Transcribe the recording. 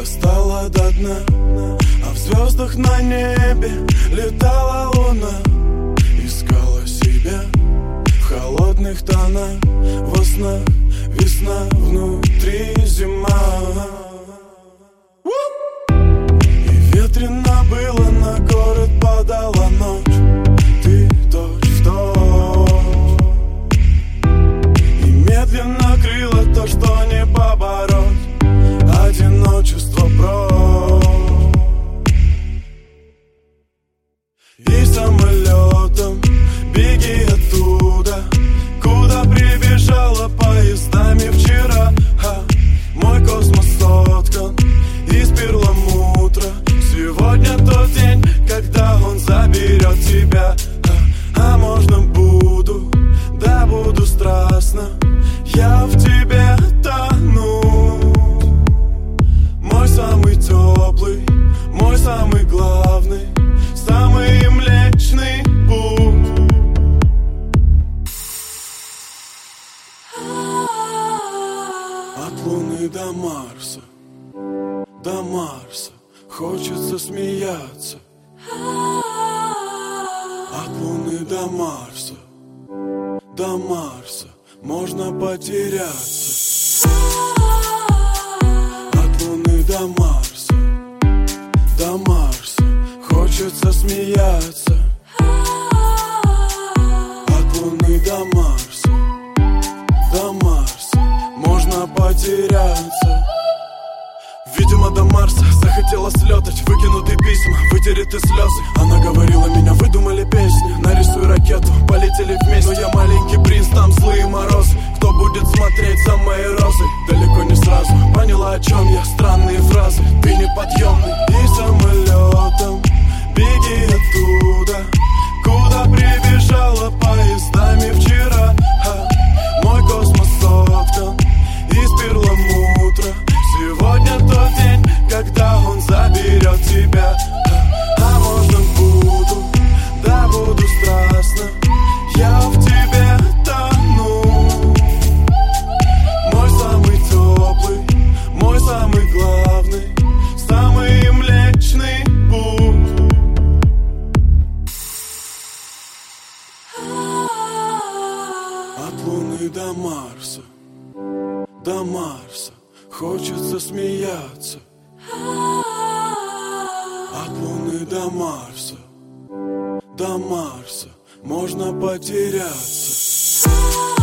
достала до дна, а в звездах на небе летала луна. Искала себя в холодных тонах, во снах весна, внутри зима. И ветрено было, на город падала ночь. Ты точь в точь, и медленно крыло то, что не побороть. Одиночество прочь. И самолетом беги оттуда, куда прибежала поездами вчера. Мой космос соткан из перламутра. Сегодня тот день, когда он заберет тебя. А можно буду, да буду страстно я в тебе тону. Мой самый теплый, мой самый главный, самый млечный путь. От Луны до Марса, до Марса хочется смеяться. От Луны до Марса, до Марса можно потеряться. От Луны до Марса, до Марса хочется смеяться. От Луны до Марса, до Марса можно потеряться. Видимо, до Марса захотела слетать, выкинуты письма, вытереты слезы. Она говорила, меня выдумали песни, нарисуй ракету, полетели вместе. Но я маленький принц, там злые морозы. Кто будет смотреть за моей розой? Далеко не сразу поняла, о чем я, странные фразы. Ты неподъемный. И самолетом беги оттуда, куда прибежала поездами вчера. Мой космос соткан из перламутра. Сегодня тот день, когда он заберет тебя. А можно буду, да буду страстно я в тебе тону. Мой самый теплый, мой самый главный, самый млечный путь. От Луны до Марса, до Марса хочется смеяться. От Луны до Марса, до Марса можно потеряться.